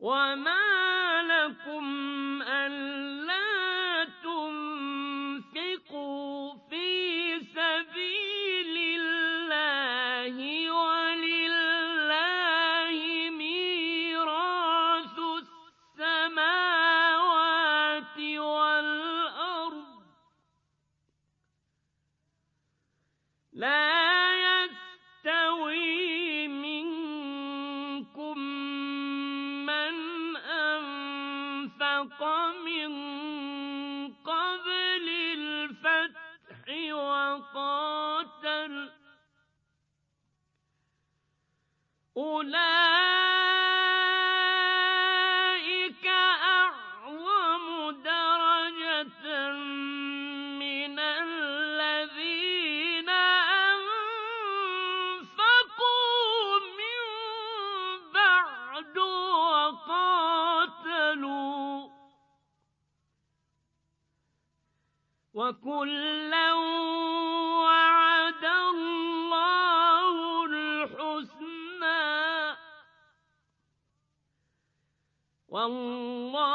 وَمَا لَكُمْ أَلَّا تُنفِقُوا فِي سَبِيلِ اللَّهِ وَلِلَّهِ مِيرَاثُ السَّمَاوَاتِ وَالْأَرْضِ ۚ لَا يَسْتَوِي مِنكُم مَّنْ أَنفَقَ مِن قَبْلِ الْفَتْحِ وَقَاتَلَ ۚ أُولَٰئِكَ أَعْظَمُ دَرَجَةً مِّنَ الَّذِينَ أَنفَقُوا مِن بَعْدُ وَقَاتَلُوا ۚ وَكُلًّا وَعَدَ اللَّهُ الْحُسْنَىٰ ۚ وَاللَّهُ